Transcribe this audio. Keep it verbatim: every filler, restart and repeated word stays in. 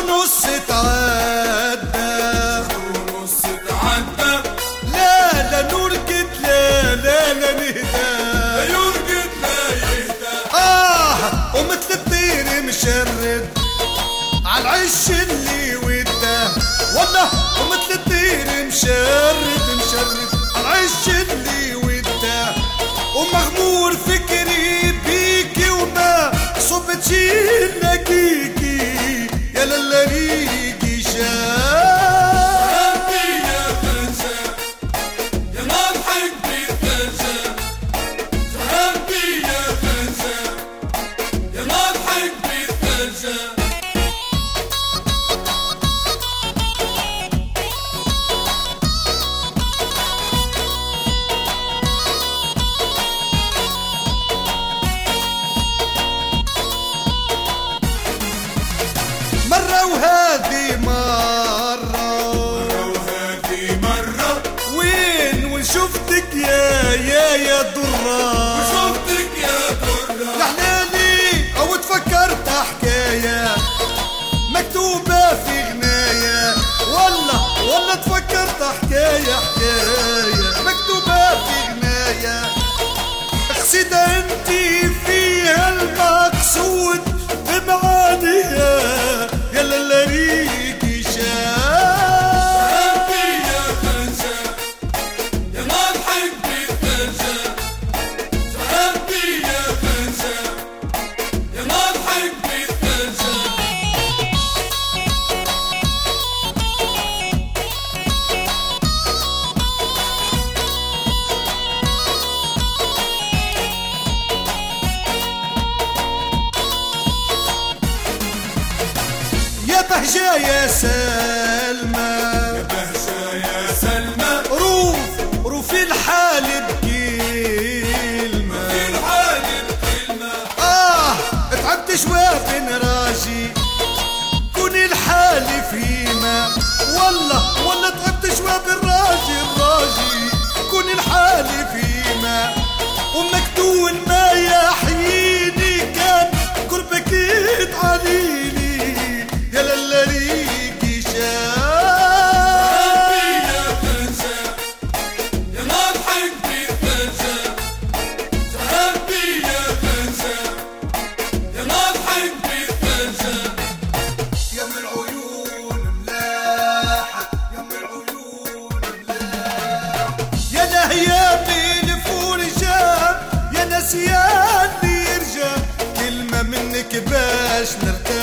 ونص تعدى ونص تعدى لا لا نرقد لا لا لا نهدى لا يرقد لا يهدى آه ومثل الطير مشرد عالعش اللي وده والله ومثل الطير مشرد مشرد عالعش اللي وده ومغمور فكري بيكي وما صبتي لقيكي يا لالا ريقي شاب يا خنزة يا مضحك بالثلجة شربي يا خنزة يا مضحك بالثلجة مرة وهذه مرة وهذه مرة وين وين شفتك يا يا يا درة وشفتك يا درة يا حلالي او تفكرت حكاية مكتوبة في غناية والله والله تفكرت حكاية حكاية مكتوبة في غناية اقصد انتي فيها المقصود بمعانيها يا لالا ريقي شاب شربي يا خنزة يا مضحك بالثلجة شربي يا خنزة يا مضحك بالثلجة يا بهجة يا سلمى بهجة يا سلمى روف روف الحال بكلمة في الحال بكلمة آه تعبت شوافن راجي كوني الحال فيما والله والله تعبت شوافن راجي الراجي كوني الحال فيما ومكتون ما يحييني كان قربك يتعاليني يا لالا ريقي شاب شربي يا خنزة يا مضحك بالثلجة شربي يا خنزة يا مضحك بالثلجة يا من العيون ملاحة يا من العيون ملاحة يا نهيا بالفرجة يا نسيان يرجع كلمة منك باش نرتاح